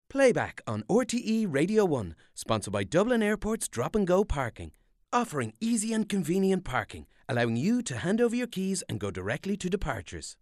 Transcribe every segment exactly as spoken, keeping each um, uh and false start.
Playback on R T E Radio one, sponsored by Dublin Airport's Drop and Go Parking. Offering easy and convenient parking, allowing you to hand over your keys and go directly to departures.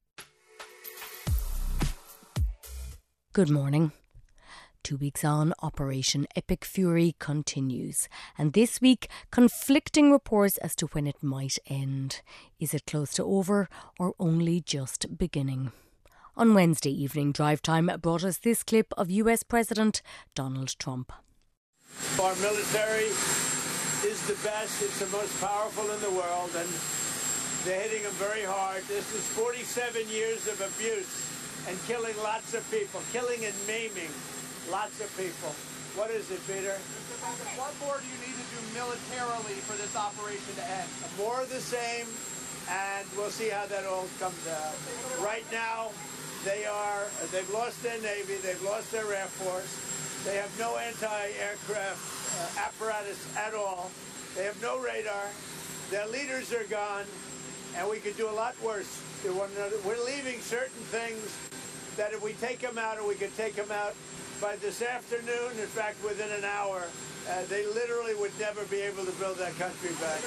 Good morning. Two weeks on, Operation Epic Fury continues. And this week, conflicting reports as to when it might end. Is it close to over or only just beginning? On Wednesday evening, Drive Time brought us this clip of U S President Donald Trump. Our military is the best. It's the most powerful in the world, and they're hitting them very hard. This is forty-seven years of abuse and killing lots of people, killing and maiming lots of people. What is it, Peter? What more do you need to do militarily for this operation to end? More of the same, and we'll see how that all comes out. Right now, they are, they've lost their Navy, they've lost their Air Force, they have no anti-aircraft uh, apparatus at all, they have no radar, their leaders are gone, and we could do a lot worse to one another. We're leaving certain things that if we take them out, and we could take them out by this afternoon, in fact, within an hour, uh, they literally would never be able to build that country back.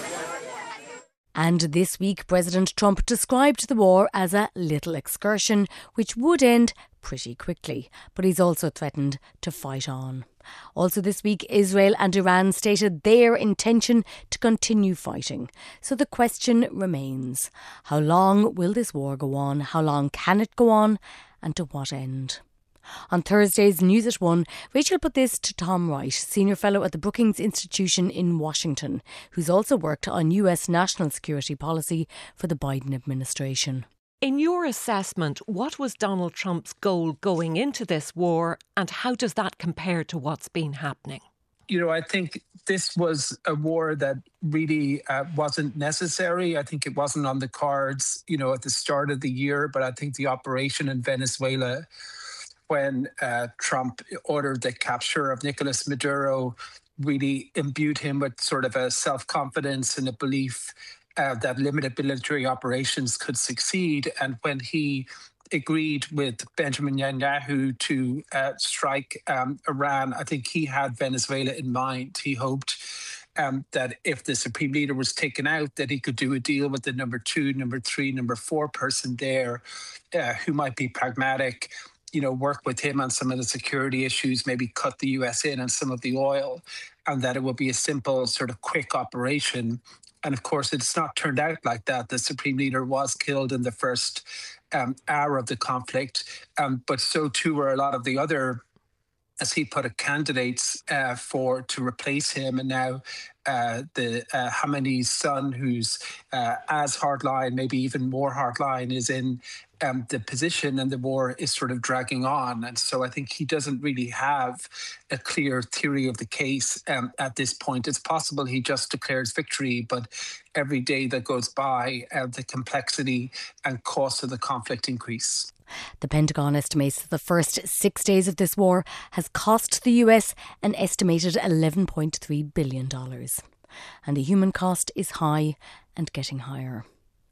And this week, President Trump described the war as a little excursion, which would end pretty quickly. But he's also threatened to fight on. Also this week, Israel and Iran stated their intention to continue fighting. So the question remains, how long will this war go on? How long can it go on? And to what end? On Thursday's News at One, Rachel put this to Tom Wright, Senior Fellow at the Brookings Institution in Washington, who's also worked on U S national security policy for the Biden administration. In your assessment, what was Donald Trump's goal going into this war, and how does that compare to what's been happening? You know, I think this was a war that really uh, wasn't necessary. I think it wasn't on the cards, you know, at the start of the year, but I think the operation in Venezuela, when uh, Trump ordered the capture of Nicolas Maduro, really imbued him with sort of a self-confidence and a belief uh, that limited military operations could succeed. And when he agreed with Benjamin Netanyahu to uh, strike um, Iran, I think he had Venezuela in mind. He hoped um, that if the supreme leader was taken out, that he could do a deal with the number two, number three, number four person there uh, who might be pragmatic, you know, work with him on some of the security issues, maybe cut the U S in on some of the oil, and that it will be a simple sort of quick operation. And of course, it's not turned out like that. The supreme leader was killed in the first um, hour of the conflict, um, but so too were a lot of the other, as he put it, candidates uh, for to replace him. And now uh, the uh, Khamenei's son, who's uh, as hardline, maybe even more hardline, is in Um, the position, and the war is sort of dragging on. And so I think he doesn't really have a clear theory of the case um, at this point. It's possible he just declares victory, but every day that goes by, uh, the complexity and cost of the conflict increase. The Pentagon estimates that the first six days of this war has cost the U S an estimated eleven point three billion dollars. And the human cost is high and getting higher.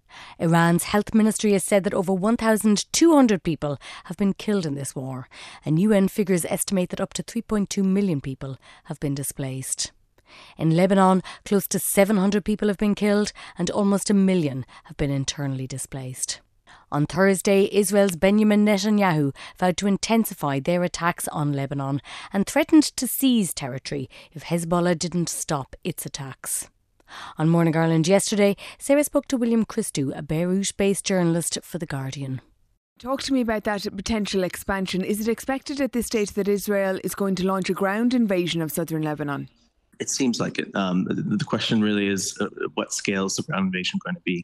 Iran's health ministry has said that over one thousand two hundred people have been killed in this war, and U N figures estimate that up to three point two million people have been displaced. In Lebanon, close to seven hundred people have been killed and almost a million have been internally displaced. On Thursday, Israel's Benjamin Netanyahu vowed to intensify their attacks on Lebanon and threatened to seize territory if Hezbollah didn't stop its attacks. On Morning Ireland yesterday, Sarah spoke to William Christou, a Beirut-based journalist for The Guardian. Talk to me about that potential expansion. Is it expected at this stage that Israel is going to launch a ground invasion of southern Lebanon? It seems like it. Um, the, the question really is, uh, what scale is the ground invasion going to be?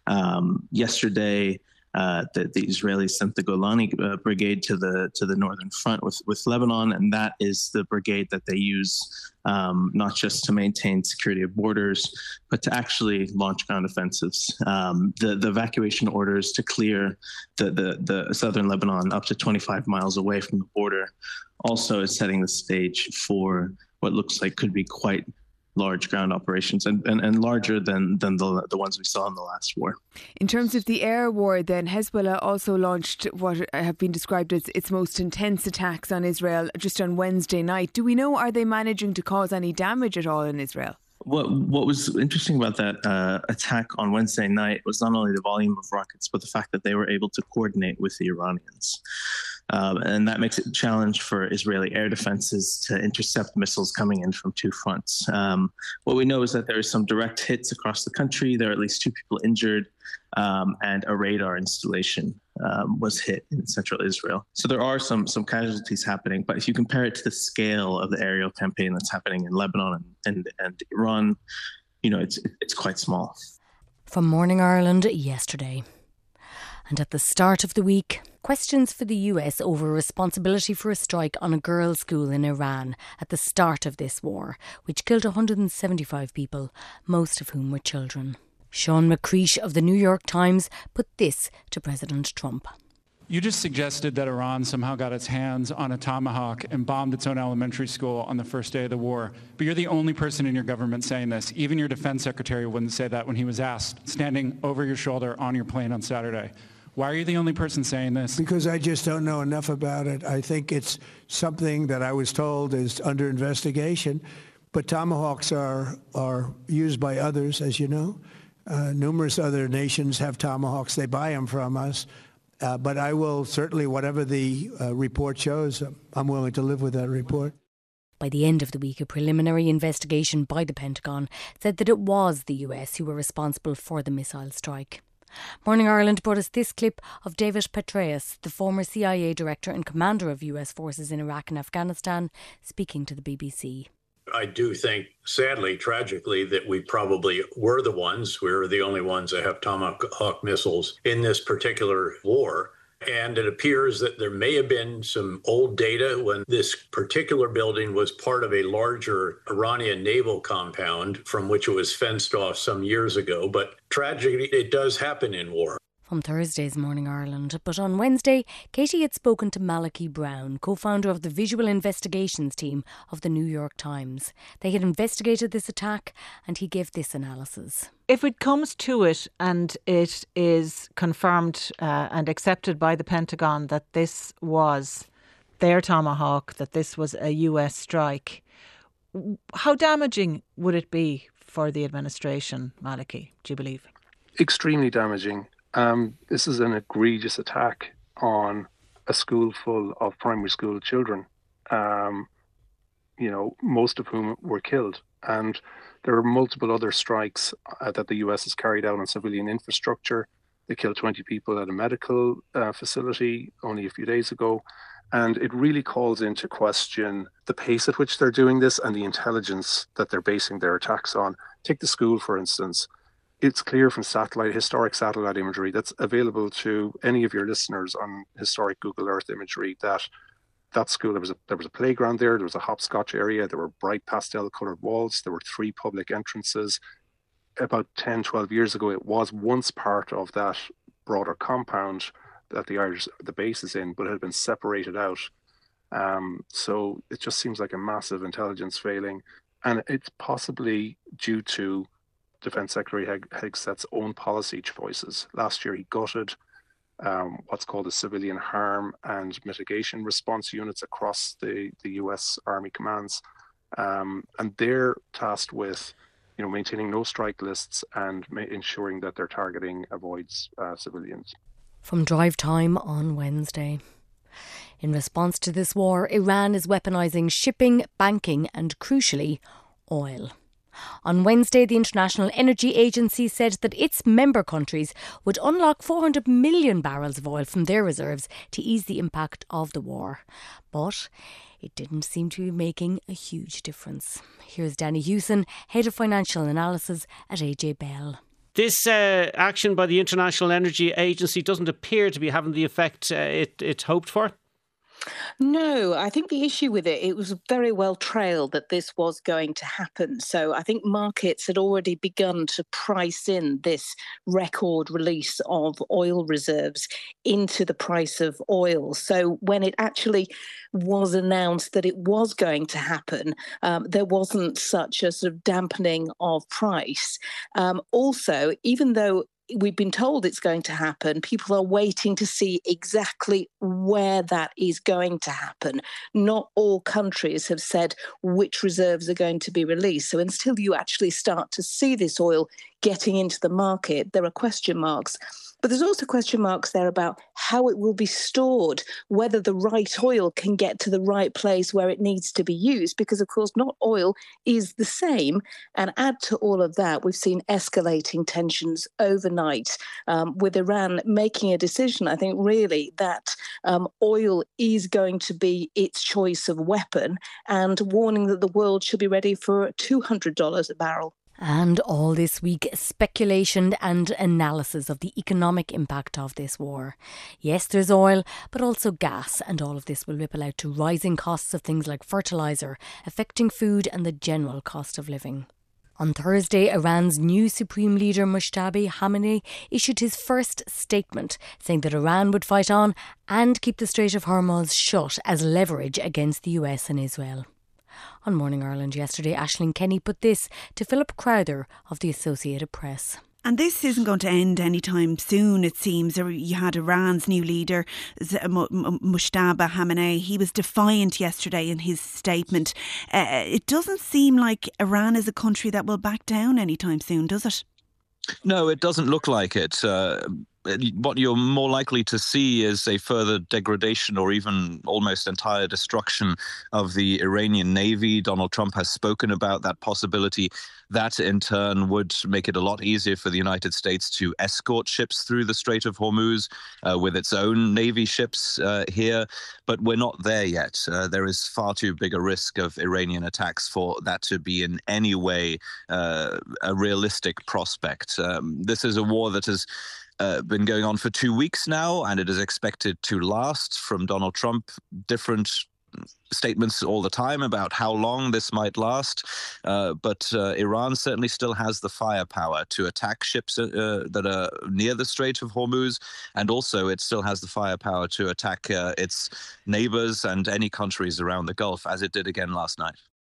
Um, yesterday, uh, the, the Israelis sent the Golani uh, brigade to the to the northern front with, with Lebanon, and that is the brigade that they use um, not just to maintain security of borders, but to actually launch ground offensives. Um, the, the evacuation orders to clear the, the, the southern Lebanon up to twenty-five miles away from the border also is setting the stage for what looks like could be quite large ground operations and, and, and larger than, than the, the ones we saw in the last war. In terms of the air war, then, Hezbollah also launched what have been described as its most intense attacks on Israel just on Wednesday night. Do we know, are they managing to cause any damage at all in Israel? What what was interesting about that uh, attack on Wednesday night was not only the volume of rockets, but the fact that they were able to coordinate with the Iranians. Um, and that makes it a challenge for Israeli air defenses to intercept missiles coming in from two fronts. Um, what we know is that there are some direct hits across the country. There are at least two people injured, um, and a radar installation um, was hit in central Israel. So there are some some casualties happening. But if you compare it to the scale of the aerial campaign that's happening in Lebanon and, and, and Iran, you know, it's it's quite small. From Morning Ireland yesterday. And at the start of the week, questions for the U S over responsibility for a strike on a girls' school in Iran at the start of this war, which killed one hundred seventy-five people, most of whom were children. Sean McCreesh of the New York Times put this to President Trump. You just suggested that Iran somehow got its hands on a Tomahawk and bombed its own elementary school on the first day of the war. But you're the only person in your government saying this. Even your defense secretary wouldn't say that when he was asked, standing over your shoulder on your plane on Saturday. Why are you the only person saying this? Because I just don't know enough about it. I think it's something that I was told is under investigation. But Tomahawks are, are used by others, as you know. Uh, numerous other nations have Tomahawks. They buy them from us. Uh, but I will certainly, whatever the uh, report shows, I'm willing to live with that report. By the end of the week, a preliminary investigation by the Pentagon said that it was the U S who were responsible for the missile strike. Morning Ireland brought us this clip of David Petraeus, the former C I A director and commander of U S forces in Iraq and Afghanistan, speaking to the B B C. I do think, sadly, tragically, that we probably were the ones. We were the only ones that have Tomahawk missiles in this particular war. And it appears that there may have been some old data when this particular building was part of a larger Iranian naval compound from which it was fenced off some years ago. But tragically, it does happen in war. From Thursday's Morning Ireland. But on Wednesday, Katie had spoken to Malachy Brown, co-founder of the visual investigations team of the New York Times. They had investigated this attack and he gave this analysis. If it comes to it and it is confirmed uh, and accepted by the Pentagon that this was their Tomahawk, that this was a U S strike, how damaging would it be for the administration, Malachy, do you believe? Extremely damaging. Um, this is an egregious attack on a school full of primary school children, um, you know, most of whom were killed. And there are multiple other strikes uh, that the U S has carried out on civilian infrastructure. They killed twenty people at a medical uh, facility only a few days ago. And it really calls into question the pace at which they're doing this and the intelligence that they're basing their attacks on. Take the school, for instance. It's clear from satellite, historic satellite imagery that's available to any of your listeners on historic Google Earth imagery that that school, there was a there was a playground there, there was a hopscotch area, there were bright pastel coloured walls, there were three public entrances. About ten, twelve years ago, it was once part of that broader compound that the Irish, the base is in, but it had been separated out. Um, so it just seems like a massive intelligence failing. And it's possibly due to Defence Secretary Hegstedt's own policy choices. Last year, he gutted um, what's called the civilian harm and mitigation response units across the, the U S Army commands. Um, and they're tasked with, you know, maintaining no strike lists and ma- ensuring that their targeting avoids uh, civilians. From Drive Time on Wednesday. In response to this war, Iran is weaponising shipping, banking and, crucially, oil. On Wednesday, the International Energy Agency said that its member countries would unlock four hundred million barrels of oil from their reserves to ease the impact of the war. But it didn't seem to be making a huge difference. Here's Danny Hewson, Head of Financial Analysis at A J Bell. This uh, action by the International Energy Agency doesn't appear to be having the effect uh, it, it hoped for. No, I think the issue with it, it was very well trailed that this was going to happen. So I think markets had already begun to price in this record release of oil reserves into the price of oil. So when it actually was announced that it was going to happen, um, there wasn't such a sort of dampening of price. Um, also, even though we've been told it's going to happen, people are waiting to see exactly where that is going to happen. Not all countries have said which reserves are going to be released. So until you actually start to see this oil getting into the market, there are question marks. But there's also question marks there about how it will be stored, whether the right oil can get to the right place where it needs to be used, because, of course, not oil is the same. And add to all of that, we've seen escalating tensions overnight, um, with Iran making a decision, I think, really, that um, oil is going to be its choice of weapon, and warning that the world should be ready for two hundred dollars a barrel. And all this week, speculation and analysis of the economic impact of this war. Yes, there's oil, but also gas, and all of this will ripple out to rising costs of things like fertiliser, affecting food and the general cost of living. On Thursday, Iran's new Supreme Leader Mojtaba Khamenei issued his first statement, saying that Iran would fight on and keep the Strait of Hormuz shut as leverage against the U S and Israel. On Morning Ireland yesterday, Aisling Kenny put this to Philip Crowther of the Associated Press. And this isn't going to end anytime soon, it seems. You had Iran's new leader, Mojtaba Khamenei. He was defiant yesterday in his statement. Uh, it doesn't seem like Iran is a country that will back down anytime soon, does it? No, it doesn't look like it. Uh, what you're more likely to see is a further degradation or even almost entire destruction of the Iranian Navy. Donald Trump has spoken about that possibility. That, in turn, would make it a lot easier for the United States to escort ships through the Strait of Hormuz uh, with its own Navy ships uh, here. But we're not there yet. Uh, there is far too big a risk of Iranian attacks for that to be in any way uh, a realistic prospect. Um, this is a war that has Uh, been going on for two weeks now, and it is expected to last. From Donald Trump, different statements all the time about how long this might last. Uh, but uh, Iran certainly still has the firepower to attack ships uh, that are near the Strait of Hormuz. And also it still has the firepower to attack uh, its neighbors and any countries around the Gulf, as it did again last night.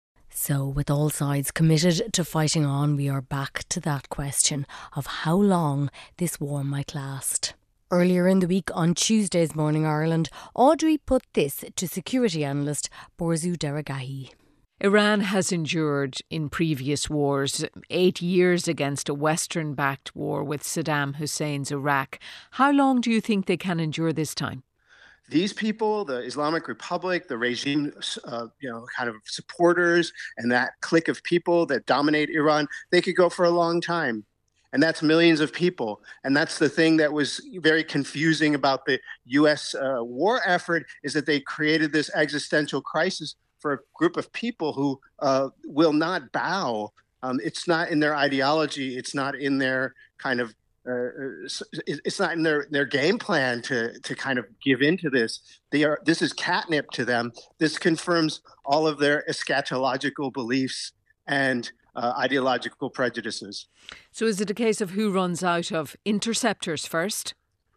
So, with all sides committed to fighting on, we are back to that question of how long this war might last. Earlier in the week, on Tuesday's Morning Ireland, Audrey put this to security analyst Borzu Deragahi. Iran has endured in previous wars eight years against a Western-backed war with Saddam Hussein's Iraq. How long do you think they can endure this time? These people, the Islamic Republic, the regime, uh, you know, kind of supporters, and that clique of people that dominate Iran, they could go for a long time. And that's millions of people. And that's the thing that was very confusing about the U S uh, war effort, is that they created this existential crisis for a group of people who uh, will not bow. Um, it's not in their ideology. It's not in their kind of Uh, it's not in their, their game plan to to kind of give into this. They are. This is catnip to them. This confirms all of their eschatological beliefs and uh, ideological prejudices. So is it a case of who runs out of interceptors first?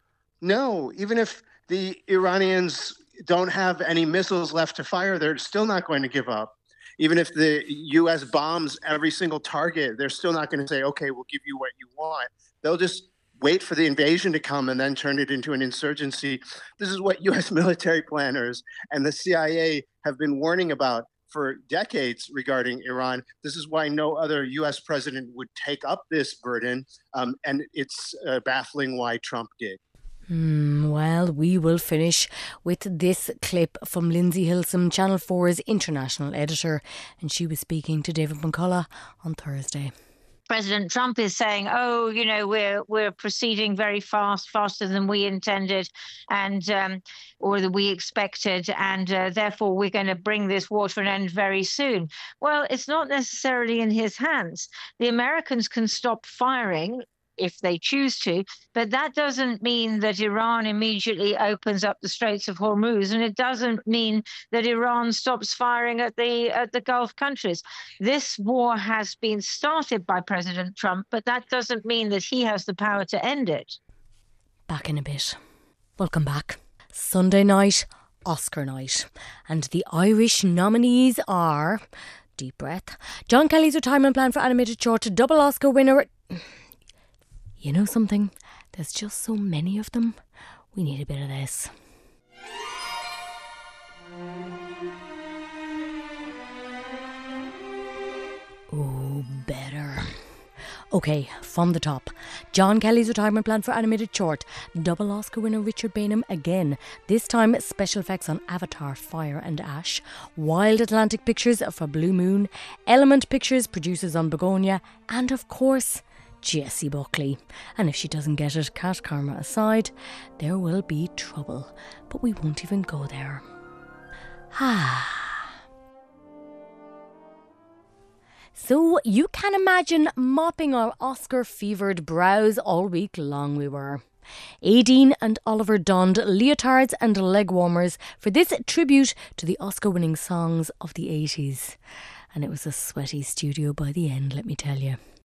No. Even if the Iranians don't have any missiles left to fire, they're still not going to give up. Even if the U S bombs every single target, they're still not going to say, okay, we'll give you what you want. They'll just wait for the invasion to come and then turn it into an insurgency. This is what U S military planners and the C I A have been warning about for decades regarding Iran. This is why no other U S president would take up this burden, um, and it's uh, baffling why Trump did. Mm, well, we will finish with this clip from Lindsay Hilsum, Channel four's international editor, and she was speaking to David McCullough on Thursday. President Trump is saying, oh, you know, we're we're proceeding very fast, faster than we intended and um, or that we expected. And uh, therefore, we're going to bring this war to an end very soon. Well, it's not necessarily in his hands. The Americans can stop firing if they choose to. But that doesn't mean that Iran immediately opens up the Straits of Hormuz, and it doesn't mean that Iran stops firing at the at the Gulf countries. This war has been started by President Trump, but that doesn't mean that he has the power to end it. Back in a bit. Welcome back. Sunday night, Oscar night. And the Irish nominees are... Deep breath. John Kelly's retirement plan for animated short, double Oscar winner. You know something? There's just so many of them. We need a bit of this. Oh, better. OK, from the top. John Kelly's retirement plan for animated short. Double Oscar winner Richard Bainham again. This time special effects on Avatar, Fire and Ash. Wild Atlantic Pictures for Blue Moon. Element Pictures producers on Begonia. And of course, Jessie Buckley. And if she doesn't get it, cat karma aside, there will be trouble. But we won't even go there. Ah. So you can imagine mopping our Oscar-fevered brows all week long we were. Aideen and Oliver donned leotards and leg warmers for this tribute to the Oscar-winning songs of the eighties. And it was a sweaty studio by the end, let me tell you.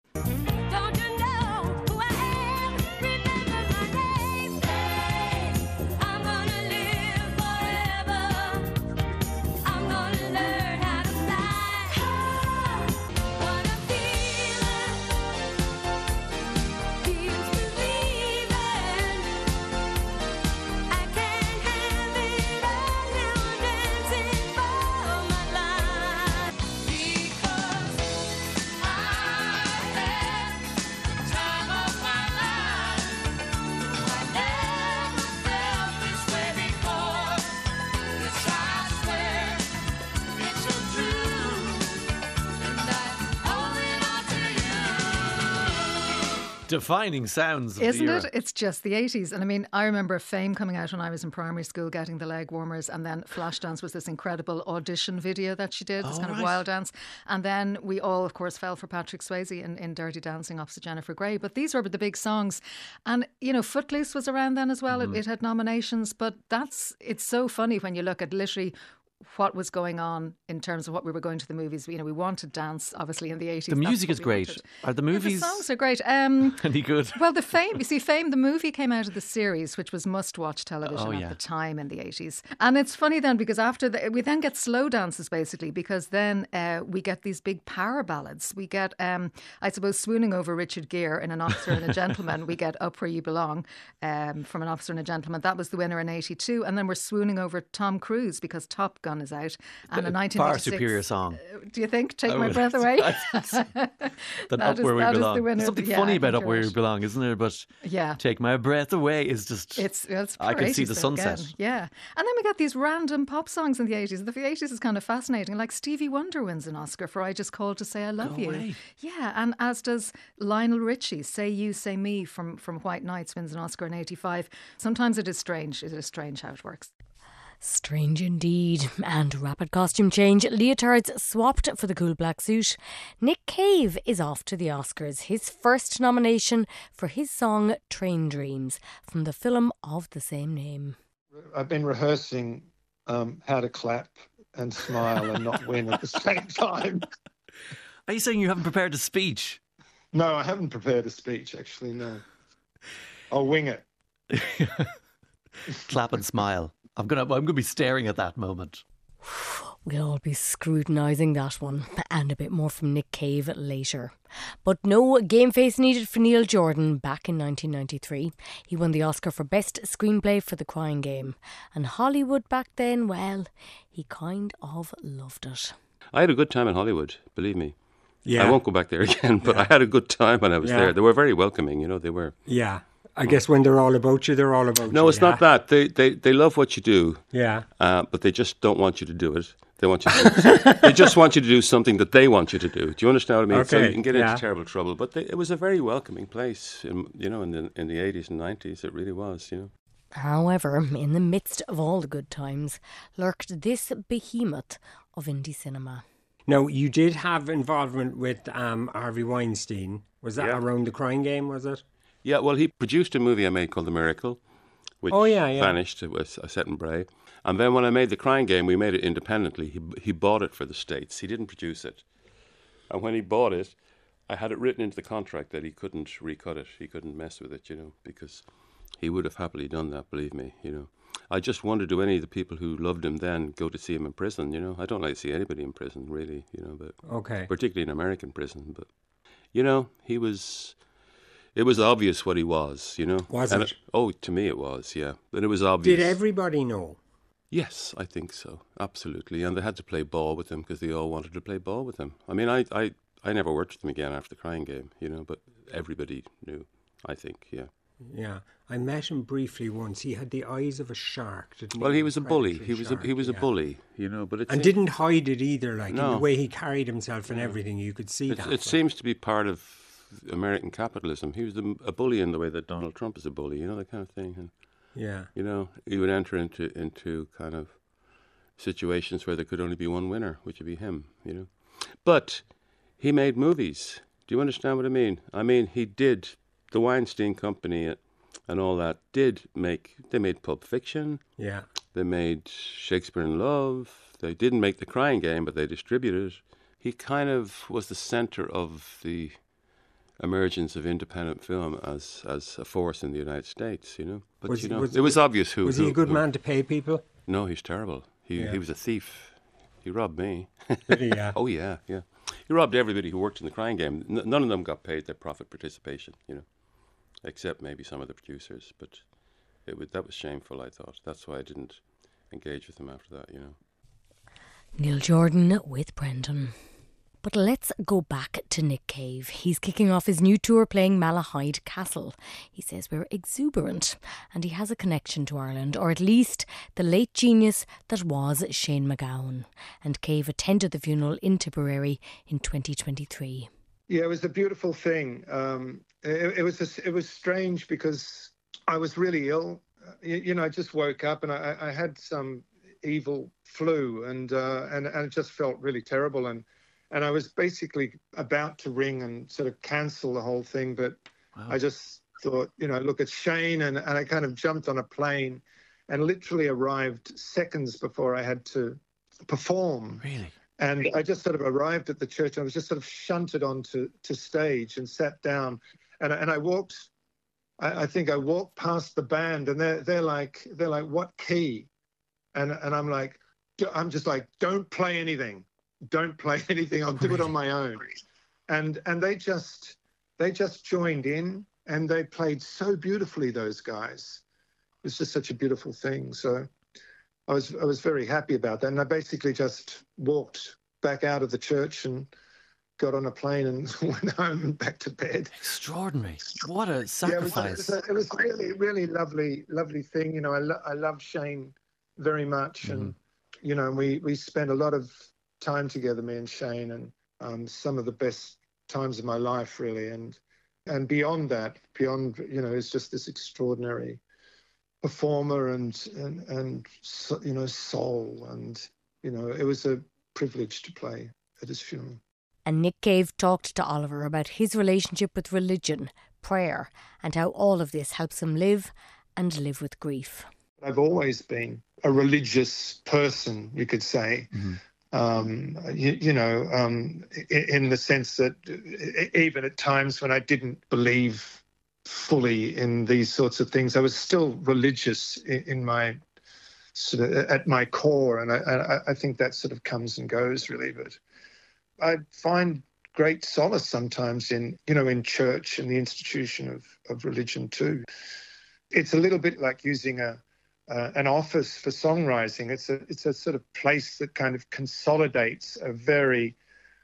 Defining sounds of Isn't the era. it? It's just the eighties. And I mean, I remember Fame coming out when I was in primary school, getting the leg warmers, and then Flashdance was this incredible audition video that she did, this Oh, kind right. of wild dance. And then we all, of course, fell for Patrick Swayze in, in Dirty Dancing opposite Jennifer Grey. But these were the big songs. And, you know, Footloose was around then as well. Mm-hmm. It, it had nominations. But that's, it's so funny when you look at literally what was going on in terms of what we were going to the movies. You know, we wanted dance, obviously, in the eighties. The music is great. Are the movies Yeah, the songs are great. Um, any good? Well, the Fame, you see, Fame, the movie came out of the series, which was must-watch television Oh, at yeah. the time in the eighties. And it's funny then, because after the, we then get slow dances, basically, because then uh, we get these big power ballads. We get, um, I suppose, Swooning Over Richard Gere in An Officer and a Gentleman. We get Up Where You Belong um, from An Officer and a Gentleman. That was the winner in eighty-two. And then we're swooning over Tom Cruise because Top Gun is out. And in nineteen Far eighty-six, superior song. do you think? Take I my would- breath away. Then That Up is- Where We that is the Belong. winner. There's something Yeah, funny I about think Up you're Where right. We Belong, isn't there? But Yeah. Take My Breath Away is just... It's, it's I can see the eighties sunset. again. Yeah. And then we got these random pop songs in the eighties. The eighties is kind of fascinating. Like Stevie Wonder wins an Oscar for I Just Called to Say I Love No You. way. Yeah. And as does Lionel Richie. Say You, Say Me from, from White Nights wins an Oscar in eighty-five. Sometimes it is strange. It is strange how it works. Strange indeed. And rapid costume change. Leotards swapped for the cool black suit. Nick Cave is off to the Oscars. His first nomination for his song Train Dreams from the film of the same name. I've been rehearsing um, how to clap and smile and not win at the same time. Are you saying you haven't prepared a speech? No, I haven't prepared a speech, actually, no. I'll wing it. Clap and smile. I'm gonna. I'm gonna be staring at that moment. We'll all be scrutinising that one, and a bit more from Nick Cave later. But no game face needed for Neil Jordan back in nineteen ninety-three. He won the Oscar for Best Screenplay for The Crying Game. And Hollywood back then, well, he kind of loved it. I had a good time in Hollywood, believe me. Yeah. I won't go back there again, but Yeah. I had a good time when I was Yeah. there. They were very welcoming, you know, they were. Yeah. I guess when they're all about you, they're all about you. No, it's yeah? not that. They, they they love what you do. Yeah. Uh, but they just don't want you to do it. They want you to They just want you to do something that they want you to do. Do you understand what I mean? So Okay, you can get yeah. into terrible trouble. But they, it was a very welcoming place, in, you know, in the in the eighties and nineties. It really was, you know. However, in the midst of all the good times, lurked this behemoth of indie cinema. Now, you did have involvement with um, Harvey Weinstein. Was that Yeah. around The Crying Game, was it? Yeah, well, he produced a movie I made called The Miracle, which oh, yeah, yeah. vanished. It was set in Bray. And then when I made The Crying Game, we made it independently. He he bought it for the States. He didn't produce it. And when he bought it, I had it written into the contract that he couldn't recut it. He couldn't mess with it, you know, because he would have happily done that, believe me, you know. I just wonder, do any of the people who loved him then go to see him in prison, you know? I don't like to see anybody in prison, really, you know, but okay. particularly in American prison. But, you know, he was... It was obvious what he was, you know. Was and it? it? Oh, to me it was, yeah. But it was obvious. Did everybody know? Yes, I think so. Absolutely. And they had to play ball with him because they all wanted to play ball with him. I mean, I, I, I never worked with him again after The Crying Game, you know, but everybody knew, I think, yeah. Yeah. I met him briefly once. He had the eyes of a shark, didn't he? Well, he was a bully. He was shark, a, he was yeah. a bully, you know. But it And seemed, didn't hide it either, like no. in the way he carried himself and everything. You could see it, that. It like. seems to be part of American capitalism. He was the, a bully in the way that Donald Trump is a bully, you know, that kind of thing. And, yeah. You know, he would enter into, into kind of situations where there could only be one winner, which would be him, you know. But he made movies. Do you understand what I mean? I mean, he did, the Weinstein Company and all that did make, they made Pulp Fiction. Yeah. They made Shakespeare in Love. They didn't make The Crying Game, but they distributed it. He kind of was the center of the emergence of independent film as as a force in the United States, you know. But was, you know, was, it was obvious who. Was who, he a good who, man to pay people? No, he's terrible. He yeah. he was a thief. He robbed me. Did he? Yeah. Oh yeah, yeah. He robbed everybody who worked in The Crying Game. N- none of them got paid their profit participation, you know, except maybe some of the producers. But it was, that was shameful, I thought. That's why I didn't engage with him after that, you know. Neil Jordan with Brendan. But let's go back to Nick Cave. He's kicking off his new tour playing Malahide Castle. He says we're exuberant and he has a connection to Ireland, or at least the late genius that was Shane MacGowan. And Cave attended the funeral in Tipperary in twenty twenty-three. Yeah, it was a beautiful thing. Um, it, it was a, it was strange because I was really ill. You, you know, I just woke up and I, I had some evil flu and, uh, and and it just felt really terrible. And And I was basically about to ring and sort of cancel the whole thing, but wow. I just thought, you know, look at Shane, and, and I kind of jumped on a plane and literally arrived seconds before I had to perform. Really? And I just sort of arrived at the church and I was just sort of shunted onto to stage and sat down. And, and I walked, I, I think I walked past the band and they're, they're like, they're like, what key? And, and I'm like, I'm just like, don't play anything. Don't play anything. I'll do it on my own. And and they just they just joined in and they played so beautifully, those guys. It was just such a beautiful thing. So I was I was very happy about that. And I basically just walked back out of the church and got on a plane and went home and back to bed. Extraordinary. What a sacrifice. Yeah, it was, it was a, it was really, really lovely, lovely thing. You know, I, lo- I love Shane very much. Mm-hmm. And, you know, we, we spent a lot of time together, me and Shane, and um, some of the best times of my life, really. And and beyond that, beyond, you know, it's just this extraordinary performer and, and, and you know, soul. And, you know, it was a privilege to play at his funeral. And Nick Cave talked to Oliver about his relationship with religion, prayer, and how all of this helps him live and live with grief. I've always been a religious person, you could say. Mm-hmm. Um, you, you know, um, in, in the sense that even at times when I didn't believe fully in these sorts of things, I was still religious in, in my sort of at my core, and I, I think that sort of comes and goes, really. But I find great solace sometimes in, you know, in church and the institution of, of religion too. It's a little bit like using a Uh, an office for songwriting. It's a it's a sort of place that kind of consolidates a very,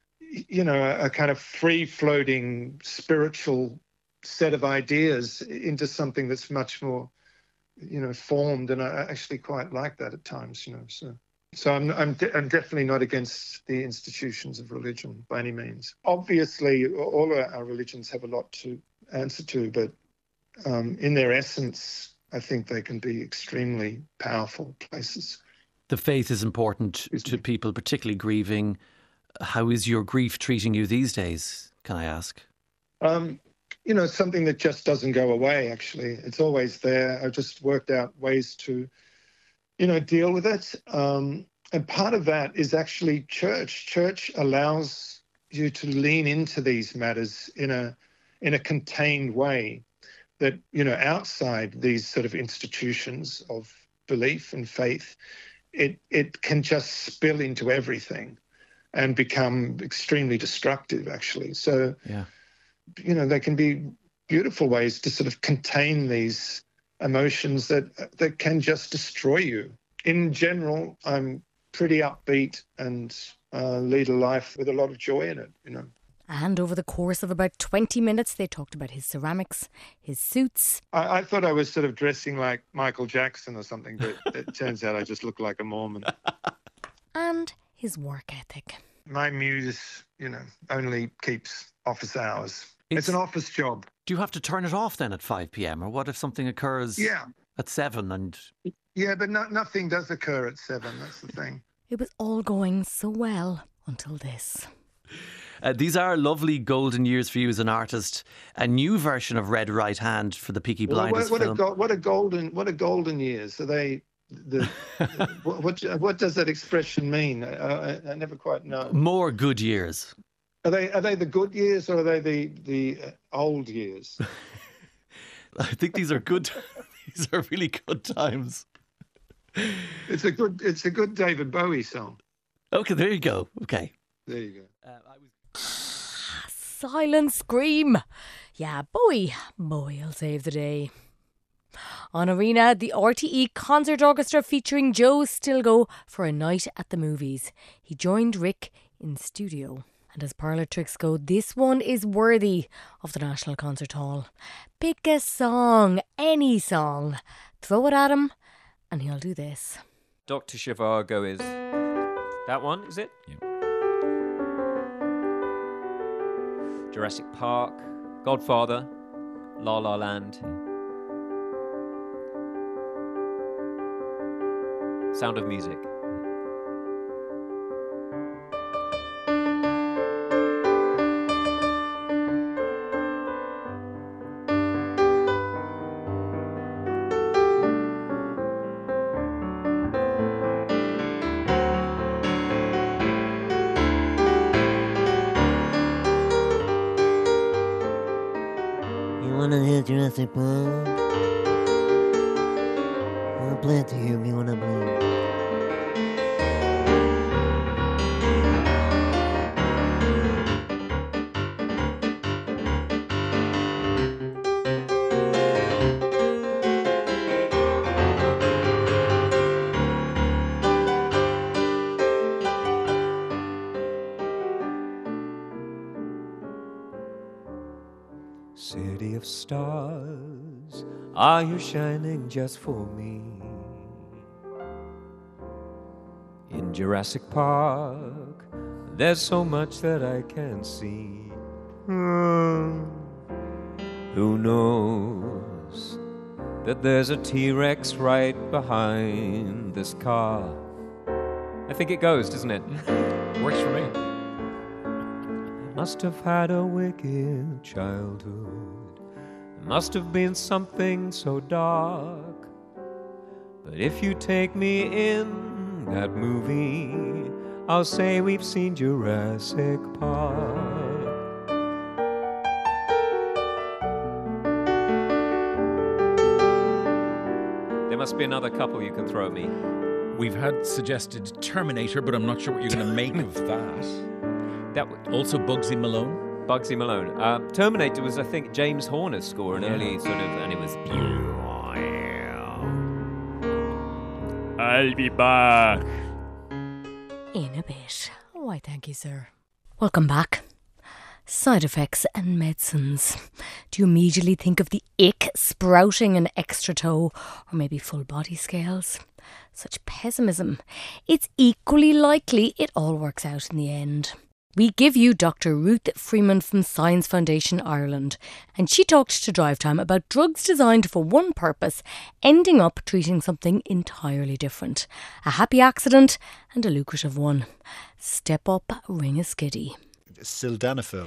you know, a, a kind of free-floating spiritual set of ideas into something that's much more, you know, formed. And I actually quite like that at times, you know. So, so I'm I'm de- I'm definitely not against the institutions of religion by any means. Obviously, all of our religions have a lot to answer to, but um, in their essence, I think they can be extremely powerful places. The faith is important to people, particularly grieving. How is your grief treating you these days, can I ask? Um, you know, something that just doesn't go away, actually. It's always there. I've just worked out ways to, you know, deal with it. Um, and part of that is actually church. Church allows you to lean into these matters in a in a contained way that, you know, outside these sort of institutions of belief and faith, it it can just spill into everything and become extremely destructive, actually. So, yeah. you know, there can be beautiful ways to sort of contain these emotions that that can just destroy you. In general, I'm pretty upbeat and uh, lead a life with a lot of joy in it, you know. And over the course of about twenty minutes, they talked about his ceramics, his suits. I, I thought I was sort of dressing like Michael Jackson or something, but it turns out I just look like a Mormon. And his work ethic. My muse, you know, only keeps office hours. It's, it's an office job. Do you have to turn it off then at five p.m. or what if something occurs yeah. at seven and... Yeah, but no, nothing does occur at seven, that's the thing. It was all going so well until this. Uh, these are lovely golden years for you as an artist. A new version of Red Right Hand for the Peaky Blinders well, what, what film. A go- what a golden, what a golden years. Are they? The, the, what, what what does that expression mean? I, I, I never quite know. More good years. Are they are they the good years or are they the the uh, old years? I think these are good. These are really good times. It's a good it's a good David Bowie song. Okay, there you go. Okay, there you go. Uh, I was. Silent scream. Yeah, Bowie. Bowie will save the day. On Arena, the R T E Concert Orchestra featuring Joe Stilgo for a night at the movies. He joined Rick in studio. And as parlour tricks go, this one is worthy of the National Concert Hall. Pick a song, any song, throw it at him, and he'll do this. Doctor Zhivago is that one, is it? Yeah. Jurassic Park, Godfather, La La Land. Sound of Music. Jurassic Park. I'll play it to you if you wanna play. City of stars, are you shining just for me? In Jurassic Park, there's so much that I can't see. Mm. Who knows that there's a T-Rex right behind this car? I think it goes, doesn't it? Works for me. Must have had a wicked childhood. Must have been something so dark. But if you take me in that movie, I'll say we've seen Jurassic Park. There must be another couple you can throw me. We've had suggested Terminator, but I'm not sure what you're going to make of that. That w- also Bugsy Malone. Bugsy Malone. Uh, Terminator was, I think, James Horner's score, an yeah. early sort of, and it was. I'll be back in a bit. Why, thank you, sir. Welcome back. Side effects and medicines. Do you immediately think of the ick sprouting an extra toe or maybe full body scales? Such pessimism. It's equally likely it all works out in the end. We give you Doctor Ruth Freeman from Science Foundation Ireland, and she talked to Drive Time about drugs designed for one purpose, ending up treating something entirely different. A happy accident and a lucrative one. Step up, ring a skiddy. Sildenafil.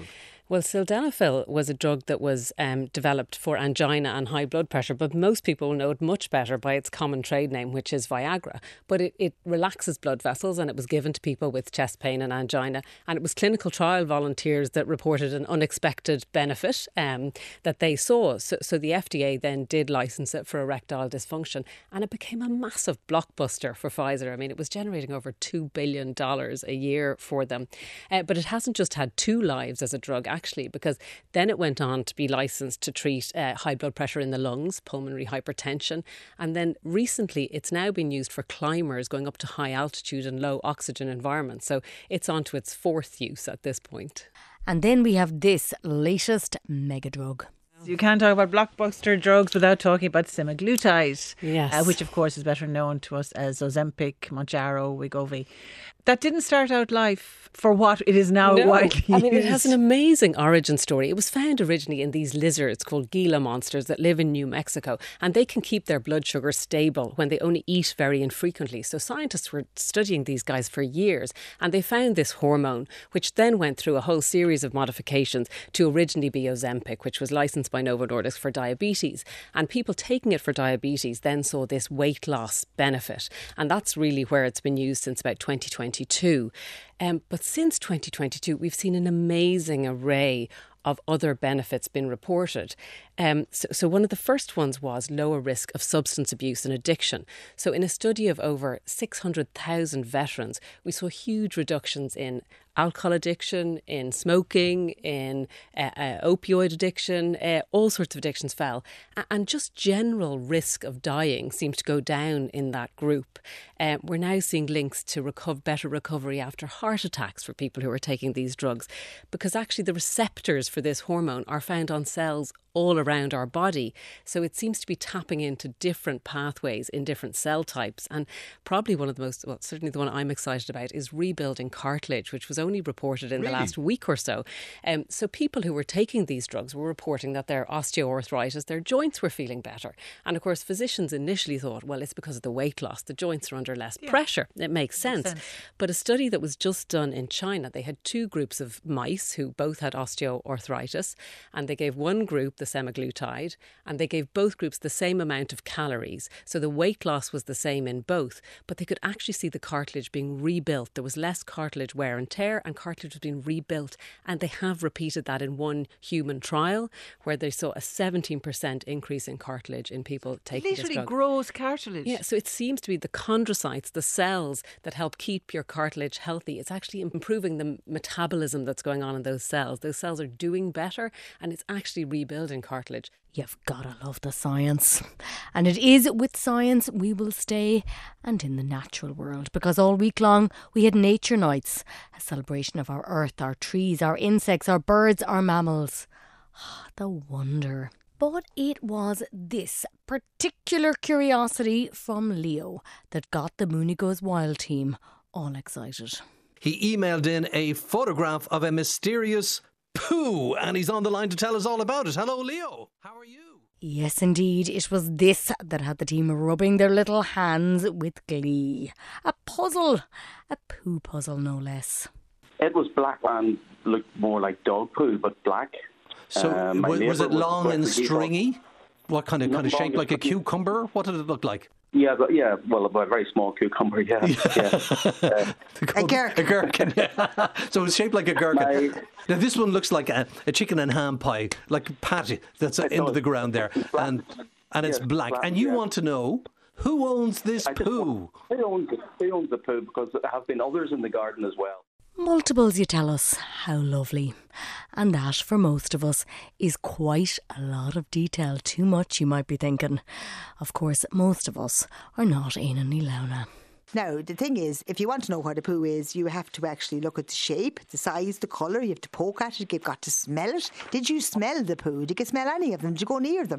Well, sildenafil was a drug that was um, developed for angina and high blood pressure, but most people know it much better by its common trade name, which is Viagra. But it, it relaxes blood vessels, and it was given to people with chest pain and angina. And it was clinical trial volunteers that reported an unexpected benefit um, that they saw. So, so the F D A then did licence it for erectile dysfunction, and it became a massive blockbuster for Pfizer. I mean, it was generating over two billion dollars a year for them. Uh, but it hasn't just had two lives as a drug, actually, because then it went on to be licensed to treat uh, high blood pressure in the lungs, pulmonary hypertension. And then recently it's now been used for climbers going up to high altitude and low oxygen environments. So it's on to its fourth use at this point. And then we have this latest mega drug. You can't talk about blockbuster drugs without talking about semaglutide, yes. uh, which of course is better known to us as Ozempic, Mounjaro, Wegovy. That didn't start out life for what it is now no. widely I mean, used. It has an amazing origin story. It was found originally in these lizards called Gila monsters that live in New Mexico, and they can keep their blood sugar stable when they only eat very infrequently. So scientists were studying these guys for years, and they found this hormone, which then went through a whole series of modifications to originally be Ozempic, which was licensed by Novo Nordisk for diabetes. And people taking it for diabetes then saw this weight loss benefit, and that's really where it's been used since about twenty twenty-two. Um, but since twenty twenty-two, we've seen an amazing array of other benefits been reported. Um, so, so one of the first ones was lower risk of substance abuse and addiction. So in a study of over six hundred thousand veterans, we saw huge reductions in alcohol addiction, in smoking, in uh, uh, opioid addiction, uh, all sorts of addictions fell. And just general risk of dying seemed to go down in that group. Uh, we're now seeing links to reco- better recovery after heart attacks for people who are taking these drugs, because actually the receptors for this hormone are found on cells all around our body. So it seems to be tapping into different pathways in different cell types. And probably one of the most, well, certainly the one I'm excited about is rebuilding cartilage, which was only reported in Really? the last week or so. Um, so people who were taking these drugs were reporting that their osteoarthritis, their joints were feeling better. And of course, physicians initially thought, well, it's because of the weight loss. The joints are under less yeah. pressure. It makes sense. makes sense. But a study that was just done in China, they had two groups of mice who both had osteoarthritis, and they gave one group the semaglutide, and they gave both groups the same amount of calories. So the weight loss was the same in both, but they could actually see the cartilage being rebuilt. There was less cartilage wear and tear, and cartilage was being rebuilt. And they have repeated that in one human trial where they saw a seventeen percent increase in cartilage in people taking this drug. Literally grows cartilage. Yeah, so it seems to be the chondrocytes, the cells that help keep your cartilage healthy. It's actually improving the metabolism that's going on in those cells. Those cells are doing better, and it's actually rebuilding cartilage. You've gotta love the science. And it is with science we will stay, and in the natural world, because all week long we had Nature Nights, a celebration of our earth, our trees, our insects, our birds, our mammals. The wonder. But it was this particular curiosity from Leo that got the Mooney Goes Wild team all excited. He emailed in a photograph of a mysterious poo, and he's on the line to tell us all about it. Hello, Leo. How are you? Yes, indeed. It was this that had the team rubbing their little hands with glee. A puzzle. A poo puzzle, no less. It was black and looked more like dog poo, but black. So um, was, was it long was and stringy? What kind of, kind of shape, like a cucumber? What did it look like? Yeah, but yeah, well, a very small cucumber, yeah. yeah. Uh, a gherkin. A gherkin, yeah. So it's shaped like a gherkin. My, now, this one looks like a, a chicken and ham pie, like a patty that's into does. the ground there. And and it's yeah, black. black. And you yeah. want to know, who owns this I poo? Who owns, who owns the poo? Because there have been others in the garden as well. Multiples, you tell us. How lovely. And that, for most of us, is quite a lot of detail. Too much, you might be thinking. Of course, most of us are not Éanna Ní Lamhna. Now, the thing is, if you want to know what a poo is, you have to actually look at the shape, the size, the colour. You have to poke at it. You've got to smell it. Did you smell the poo? Did you smell any of them? Did you go near them?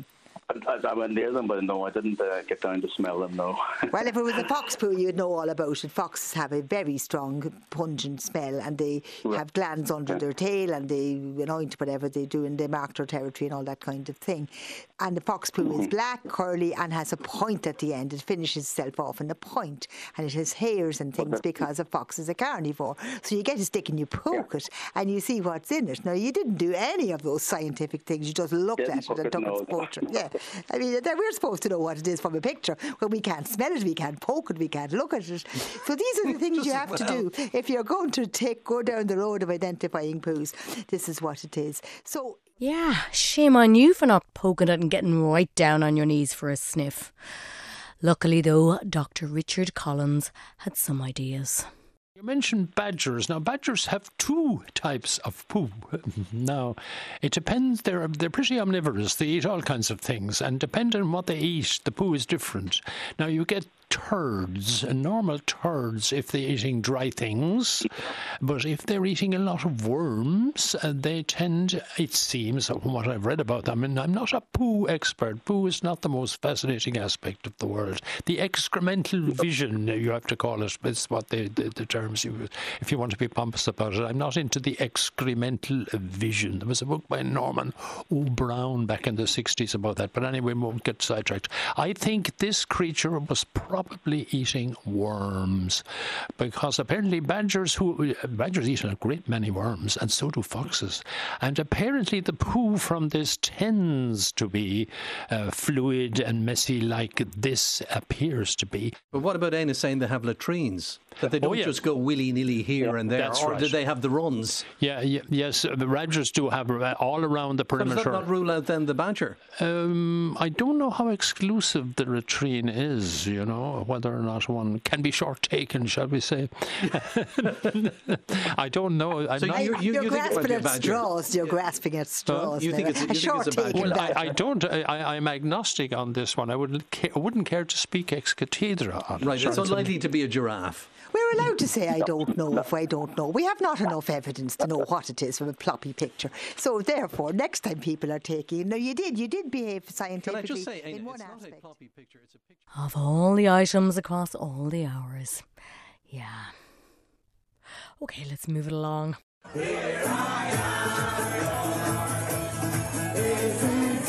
I, I went near them, but no, I didn't uh, get down to smell them, no. Well, if it was a fox poo, you'd know all about it. Foxes have a very strong, pungent smell, and they yeah. have glands under yeah. their tail, and they anoint whatever they do, and they mark their territory and all that kind of thing. And the fox poo mm-hmm. is black, curly, and has a point at the end. It finishes itself off in a point, and it has hairs and things okay. because a fox is a carnivore. So you get a stick and you poke yeah. it, and you see what's in it. Now, you didn't do any of those scientific things. You just looked didn't at it and it, took no. its portrait. Yeah. I mean, we're supposed to know what it is from a picture. When we can't smell it, we can't poke it, we can't look at it. So these are the things you have well. to do if you're going to take go down the road of identifying poos. This is what it is. So yeah, shame on you for not poking it and getting right down on your knees for a sniff. Luckily, though, Doctor Richard Collins had some ideas. You mentioned badgers. Now, badgers have two types of poo. Now, it depends. They're they're pretty omnivorous. They eat all kinds of things, and depending on what they eat, the poo is different. Now, you get turds, normal turds, if they're eating dry things, but if they're eating a lot of worms, uh, they tend, it seems, from what I've read about them, and I'm not a poo expert. Poo is not the most fascinating aspect of the world. The excremental vision, you have to call it, is what the, the, the terms you, if you want to be pompous about it. I'm not into the excremental vision. There was a book by Norman O'Brown back in the sixties about that, but anyway, we won't get sidetracked. I think this creature was probably Probably eating worms, because apparently badgers who badgers eat a great many worms, and so do foxes. And apparently the poo from this tends to be uh, fluid and messy, like this appears to be. But what about Aina saying they have latrines? That they don't oh, yeah. just go willy-nilly here yeah, and there, that's or right. do they have the runs? Yeah, yeah yes, the badgers do have uh, all around the perimeter. So does that not rule out then the badger? Um, I don't know how exclusive the latrine is, you know, whether or not one can be short-taken, shall we say. I don't know. I'm so not, you, you, you're you grasping at straws. You're grasping at straws. Uh, you think it's a, you short think it's a badger? Well, I, I don't. I, I'm agnostic on this one. I wouldn't. Care, I wouldn't care to speak ex cathedra on it. Right, it's unlikely to be a giraffe. We're allowed to say I don't know if I don't know. We have not enough evidence to know what it is from a ploppy picture. So therefore, next time people are taking, no, you did, you did behave scientifically. Can I just say, in Aina, one it's aspect. not a ploppy picture, it's a picture. Of all the items across all the hours. Yeah. Okay, let's move it along. Here I am, is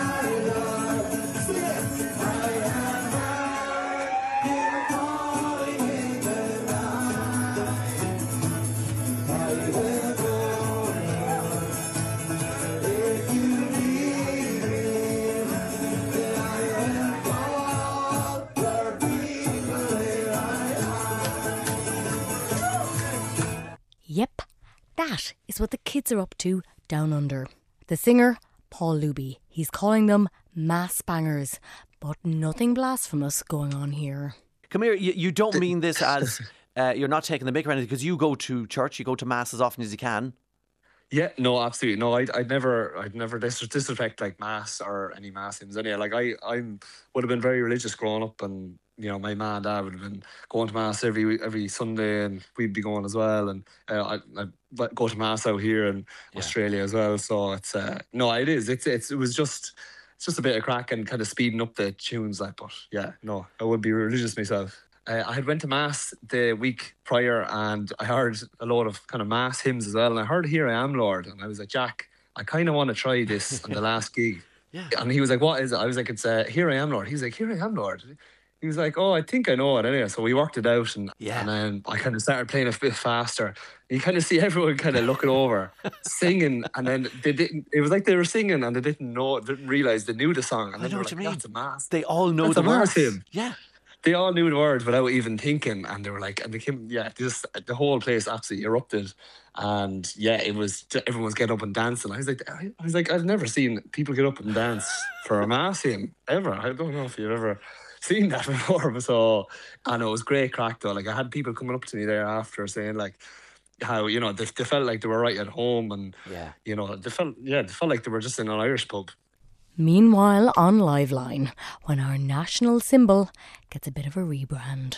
Yep, that is what the kids are up to down under. The singer, Paul Luby, he's calling them mass bangers, but nothing blasphemous going on here. Come here, you, you don't mean this as uh, you're not taking the mick or anything, because you go to church, you go to mass as often as you can. Yeah, no, absolutely. No, I'd, I'd never, I'd never dis- disrespect like mass or any mass hymns. Anyway, like I, I would have been very religious growing up, and you know, my mum and dad would have been going to mass every every Sunday, and we'd be going as well. And uh, I, I go to mass out here in yeah. Australia as well. So it's uh, no, it is. It's it's it was just it's just a bit of crack and kind of speeding up the tunes, like. But yeah, no, I would be religious myself. Uh, I had went to mass the week prior, and I heard a lot of kind of mass hymns as well. And I heard "Here I Am, Lord," and I was like, Jack, I kind of want to try this on the last gig. Yeah. And he was like, "What is it?" I was like, "It's uh, Here I Am, Lord." He was like, "Here I am, Lord." He was like, "Oh, I think I know it anyway." So we worked it out, and yeah. and then I kind of started playing a bit faster. You kind of see everyone kind of looking over, singing, and then they didn't. It was like they were singing and they didn't know, didn't realize they knew the song. And I then know they what were you like, mean. "That's a mass." They all know That's the a mass words. hymn. Yeah. They all knew the words without even thinking, and they were like, and they came, yeah, just the whole place absolutely erupted, and yeah, it was everyone was getting up and dancing. I was like, I was like, I've never seen people get up and dance for a mass hymn ever. I don't know if you've ever seen that before, but so I know it was great crack though. Like I had people coming up to me there after saying like how you know they, they felt like they were right at home, and yeah, you know they felt yeah they felt like they were just in an Irish pub. Meanwhile, on Liveline, when our national symbol gets a bit of a rebrand.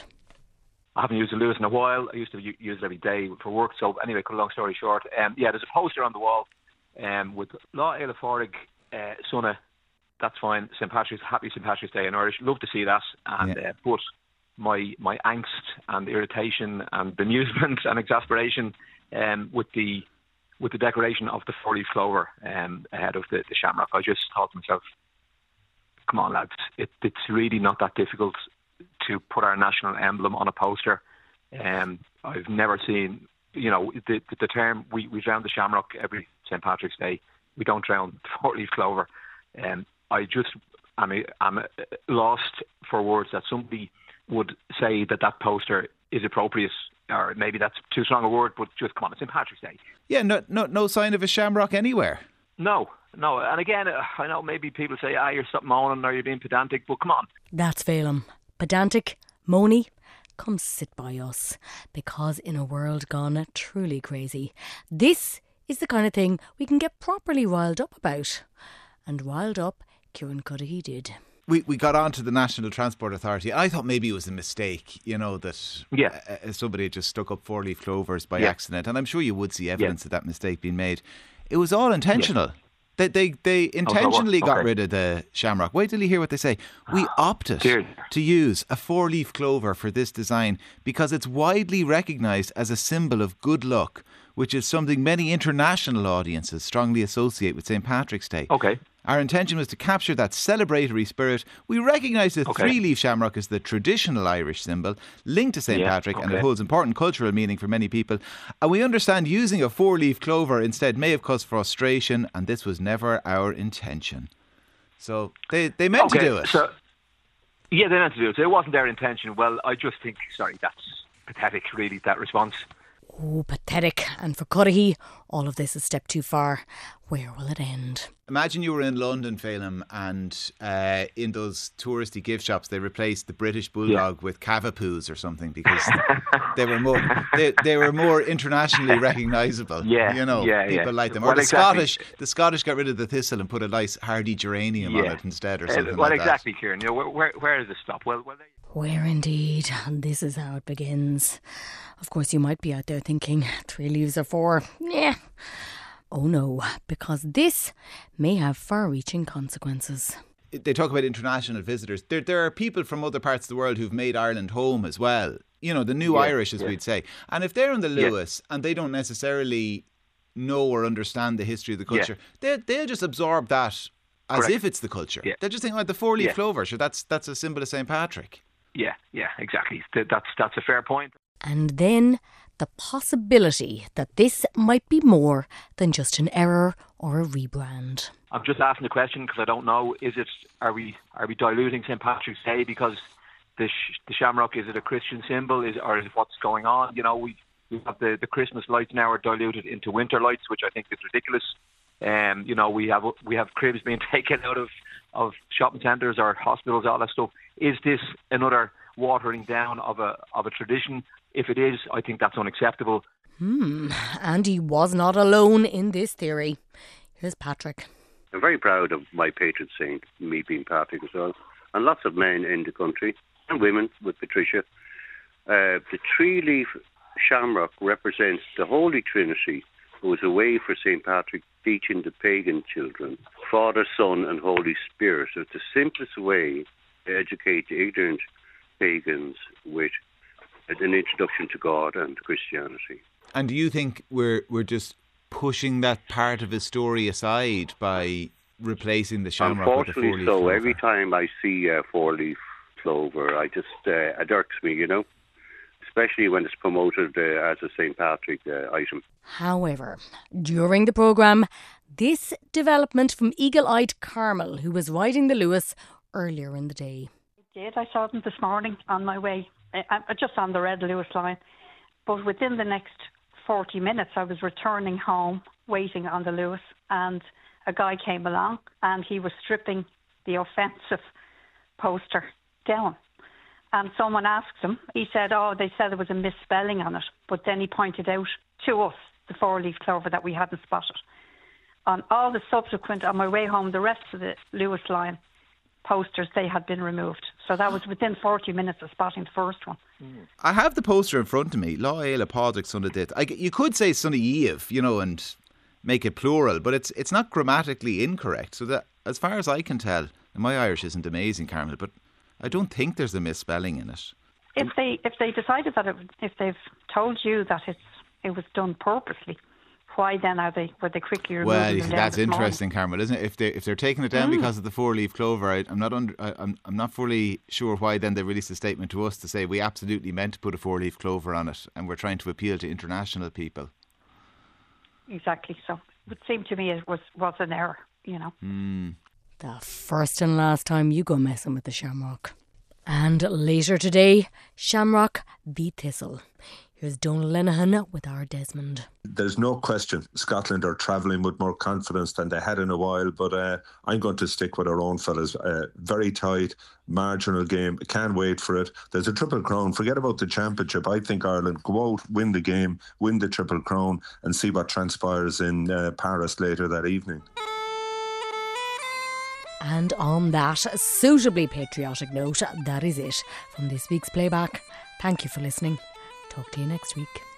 I haven't used the Lewis in a while. I used to use it every day for work. So anyway, cut a long story short, um, yeah, there's a poster on the wall um, with Lá Éile Fáraigh uh, Sunna that's fine. Saint Patrick's, happy Saint Patrick's Day in Irish. Love to see that. And Yeah. uh, but my my angst and irritation and bemusement and exasperation um, with the with the decoration of the four-leaf clover um, ahead of the, the shamrock, I just thought to myself, come on, lads, it, it's really not that difficult to put our national emblem on a poster. Um, I've never seen, you know, the, the, the term, we, we drown the shamrock every Saint Patrick's Day. We don't drown the four-leaf clover. Um, I just, I'm, I'm lost for words that somebody would say that that poster is appropriate, or maybe that's too strong a word, but just come on, it's Saint Patrick's Day. Yeah, no, no, no sign of a shamrock anywhere. No, no. And again, uh, I know maybe people say, ah, you're something moaning or you're being pedantic, but come on. That's Phelim. Pedantic, moany, come sit by us. Because in a world gone truly crazy, this is the kind of thing we can get properly riled up about. And riled up, Kieran Cuddihy did. We we got on to the National Transport Authority. I thought maybe it was a mistake, you know, that yeah. uh, somebody had just stuck up four-leaf clovers by Yeah. accident. And I'm sure you would see evidence of that mistake being made. It was all intentional. They, they they intentionally what? got Okay. rid of the shamrock. Wait till you hear what they say. We opted to use a four-leaf clover for this design because it's widely recognised as a symbol of good luck, which is something many international audiences strongly associate with Saint Patrick's Day. Okay. Our intention was to capture that celebratory spirit. We recognise the Okay. three-leaf shamrock as the traditional Irish symbol linked to Saint Yeah, Patrick, and it okay. holds important cultural meaning for many people. And we understand using a four-leaf clover instead may have caused frustration, and this was never our intention. So they, they meant Okay, to do it. So, yeah, they meant to do it. So it wasn't their intention. Well, I just think, sorry, that's pathetic, really, that response. Oh, pathetic. And for Cuddihy, all of this is a step too far. Where will it end? Imagine you were in London, Phelim, and uh, in those touristy gift shops they replaced the British Bulldog with Cavapoos or something because they were more they, they were more internationally recognisable. Yeah, you know, yeah, people yeah. like them. Or Well, the exactly. Scottish, the Scottish got rid of the thistle and put a nice hardy geranium on Yeah. it instead, or Uh, something well, like exactly, Kieran. You know, where, where, where does it stop? Well, well, there you Where indeed, and this is how it begins. Of course, you might be out there thinking, three leaves are four. Yeah. Oh no, because this may have far-reaching consequences. that. They talk about international visitors. There, there are people from other parts of the world who've made Ireland home as well. You know, the new Yeah, Irish, as yeah. we'd say. And if they're in the Yeah. Lewis and they don't necessarily know or understand the history of the culture, they, they'll just absorb that as Correct. if it's the culture. Yeah. They'll just think, oh, the four-leaf Yeah. clover, sure, that's, that's a symbol of Saint Patrick. Yeah, yeah, exactly. Th- That's that's a fair point. And then the possibility that this might be more than just an error or a rebrand. I'm just asking the question because I don't know. Is it? Are we are we diluting Saint Patrick's Day because the sh- the shamrock, is it a Christian symbol? Is or is it what's going on? You know, we we have the, the Christmas lights now are diluted into winter lights, which I think is ridiculous. Um, you know, we have we have cribs being taken out of, of shopping centres or hospitals, all that stuff. Is this another watering down of a of a tradition? If it is, I think that's unacceptable. Hmm, and he was not alone in this theory. Here's Patrick. I'm very proud of my patron saint, me being Patrick as well, and lots of men in the country, and women with Patricia. Uh, the three-leaf shamrock represents the Holy Trinity, who was a way for Saint Patrick teaching the pagan children, Father, Son and Holy Spirit. It's the simplest way to educate the ignorant pagans with an introduction to God and Christianity. And do you think we're we're just pushing that part of his story aside by replacing the shamrock with the Unfortunately four-leaf so. clover? Every time I see a four-leaf clover, I just, uh, it irks me, you know, especially when it's promoted uh, as a Saint Patrick uh, item. However, during the programme, this development from eagle-eyed Carmel, who was riding the Lewis earlier in the day. did. I saw them this morning on my way, uh, just on the Red Lewis line. But within the next forty minutes, I was returning home, waiting on the Lewis, and a guy came along and he was stripping the offensive poster down. And someone asked him, he said, oh, they said there was a misspelling on it. But then he pointed out to us the four-leaf clover that we hadn't spotted. On all the subsequent, on my way home, the rest of the Lewis line posters, they had been removed. So that was within forty minutes of spotting the first one. I have the poster in front of me. Lá Éile Pádraig Son Dit. I You could say Son Yíomh, you know, and make it plural, but it's it's not grammatically incorrect. So that as far as I can tell, my Irish isn't amazing, Carmel, but I don't think there's a misspelling in it. If they if they decided that it, if they've told you that it's it was done purposely, why then are they were they quickly removing Well, them down that's this interesting, Carmel, isn't it? If they if they're taking it down Mm. because of the four-leaf clover, I, I'm not under, I, I'm I'm not fully sure why then they released a statement to us to say we absolutely meant to put a four-leaf clover on it, and we're trying to appeal to international people. Exactly. So it would seem to me it was was an error. You know. Mm. The first and last time you go messing with the Shamrock. And later today, Shamrock v Thistle. Here's Donal Lenihan with our Desmond. There's no question Scotland are travelling with more confidence than they had in a while, but uh, I'm going to stick with our own fellas. Uh, very tight, marginal game. Can't wait for it. There's a Triple Crown. Forget about the championship. I think Ireland go out, win the game, win the Triple Crown, and see what transpires in uh, Paris later that evening. And on that suitably patriotic note, that is it from this week's playback. Thank you for listening. Talk to you next week.